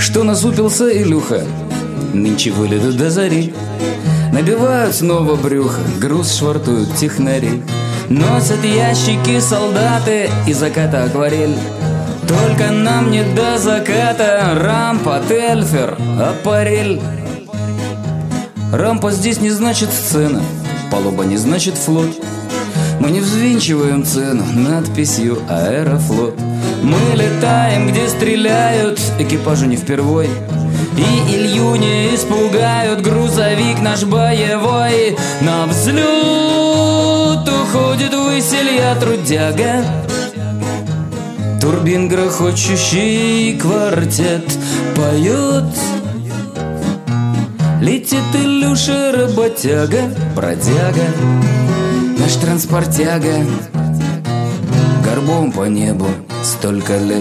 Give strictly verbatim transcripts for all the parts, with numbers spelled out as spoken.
Что насупился Илюха? Нынче вылезут до зари. Набивают снова брюхо, груз швартуют технари. Носят ящики солдаты и заката акварель. Только нам не до заката рампа, тельфер, аппарель. Рампа здесь не значит сцена, палуба не значит флот. Мы не взвинчиваем цену надписью «Аэрофлот». Мы летаем, где стреляют, экипажу не впервой. И Илью не испугают, грузовик наш боевой. На взлет уходит ввысь Илья трудяга. Турбин грохочущий квартет поет. Летит Илюша работяга, бродяга, наш транспортяга. Горбом по небу столько лет.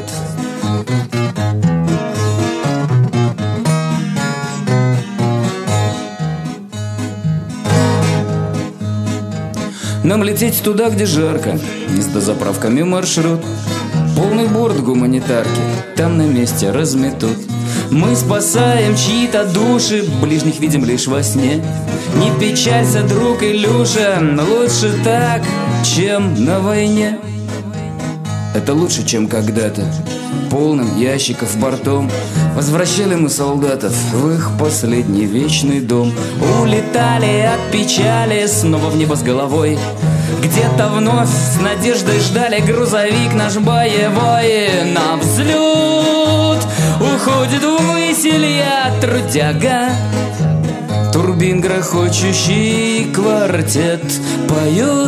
Нам лететь туда, где жарко, с дозаправками маршрут. Полный борт гуманитарки, там на месте разметут. Мы спасаем чьи-то души, ближних видим лишь во сне. Не печалься, друг Илюша, лучше так, чем на войне. Это лучше, чем когда-то полным ящиков бортом возвращали мы солдатов в их последний вечный дом. Улетали от печали снова в небо с головой. Где-то вновь с надеждой ждали грузовик наш боевой. На взлет уходит ввысь Илья трудяга. Турбин грохочущий квартет поет.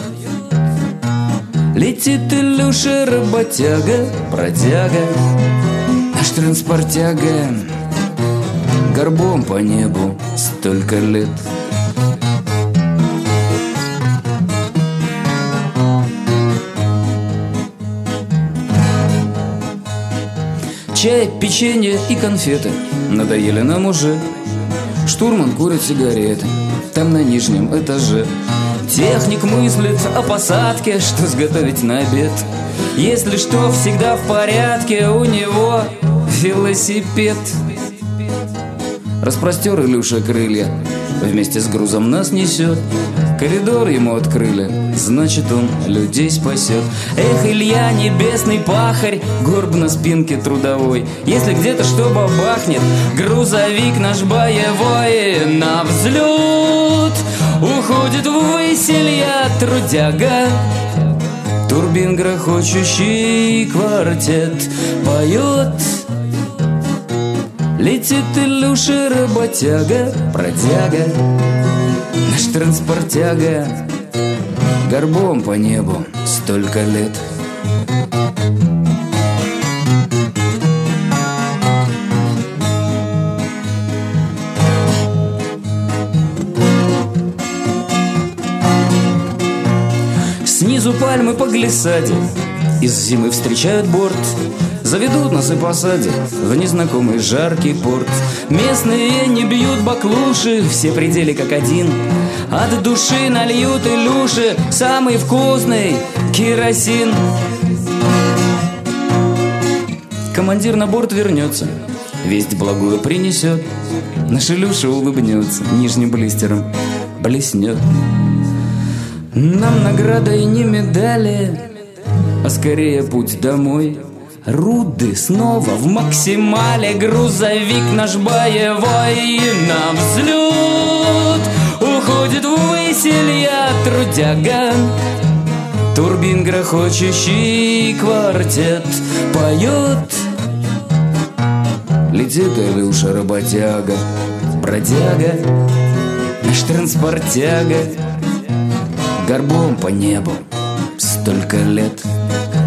Летит Илюша работяга, бродяга, наш транспортяга. Горбом по небу столько лет. Чай, печенье и конфеты надоели нам уже. Штурман курит сигареты там на нижнем этаже. Техник мыслит о посадке, что сготовить на обед. Если что, всегда в порядке, у него велосипед. Распростер Илюша крылья, вместе с грузом нас несет. Коридор ему открыли, значит он людей спасет. Эх, Илья, небесный пахарь, горб на спинке трудовой. Если где-то что бабахнет, грузовик наш боевой. На взлет уходит ввысь Илья трудяга. Турбин грохочущий квартет поет. Летит Илюша работяга, бродяга, наш транспортяга. Горбом по небу столько лет. Снизу пальмы по глиссаде из зимы встречают борт. Заведут нас и посадят в незнакомый жаркий порт. Местные не бьют баклуши, все пределы как один. От души нальют Илюши самый вкусный керосин. Командир на борт вернется, весть благую принесет. Наш Илюша улыбнется, нижним блистером блеснет. Нам награда и не медали, а скорее путь домой. Руды снова в максимале, грузовик наш боевой. На взлет уходит ввысь Илья трудяга. Турбин грохочущий квартет поет. Летит Илюша работяга, бродяга, наш транспортяга. Горбом по небу столько лет.